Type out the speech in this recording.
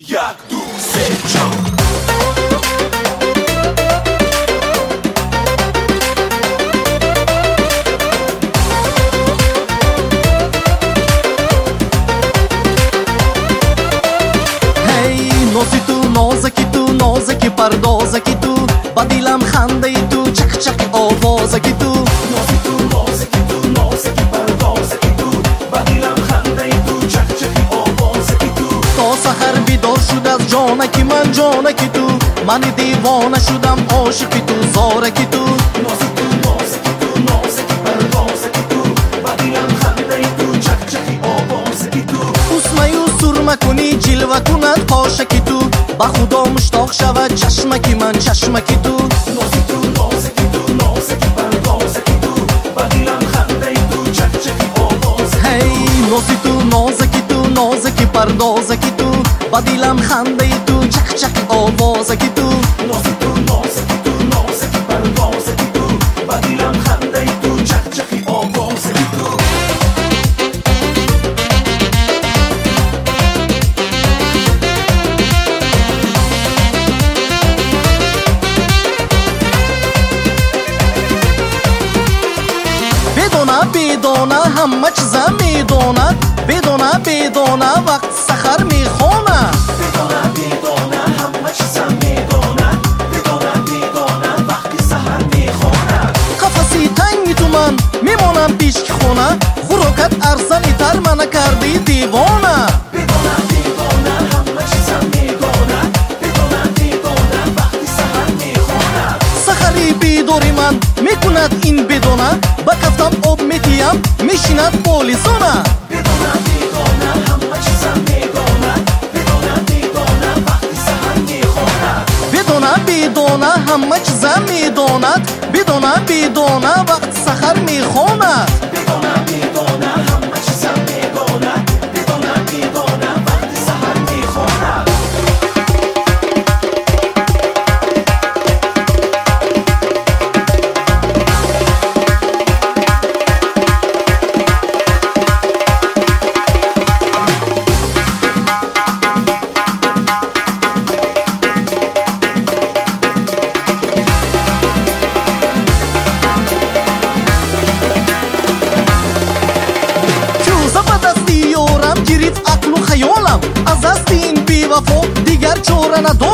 یک دو سه چهار. نازکی تو نازکی پردازکی تو با دلم خنده تو چک چک آوازکی تو نازی تو نازکی تو نازکی پردازکی تو با دلم خنده تو چک چک آوازکی تو تا سحر بیدار شد از جانکی من جانکی تو من دیوانه شدم عاشقی تو زارکی تو نازی تو نازکی تو نازکی پردازکی تو با دلم خنده تو چک چک آوازکی تو اسمه و سرمه کنی جلوه کند پاشکی تو با خدا مشتاق شود چشمکی من چشمکی تو نازی تو نازکی تو نازکی پردازکی تو با دلم خنده تو چک چک آوازکی هی نازی تو نازکی تو نازکی پردازکی تو با دلم خنده تو چک چک آوازکی تو نازی تو نازکی تو نازکی پردازکی تو با دلم خنده تو چک چک آوازکی تو بدونه همه چیزم میدونه بدونه بدونه وقت سحر میخونه بدونه بدونه همه چیزم میدونه بدونه بدونه وقتی سحر میخونه قفصی تنگ تو من میمونم پیش که خونه خوراکت ارزانی تر منو کردی دیوانه بدونه بدونه همه چیزم میدونه بدونه بدونه وقتی سحر میخونه سحری بیداری من میکند این بدونه با کفتم آب میتیم میشیند پولیسونه بدونه بدونه همه چیزم میدونه بدونه بدونه وقتی سحر میخونه بدونه بدونه همه چیزم میدوند بدونه بدونه وقت سحر میخونه بدونه بدونه همه چیزم میدونه بدونه بدونه وقتی سحر میخونه گرفت عقل و خیالم از دست این بیوفا دیگر چاره ندارم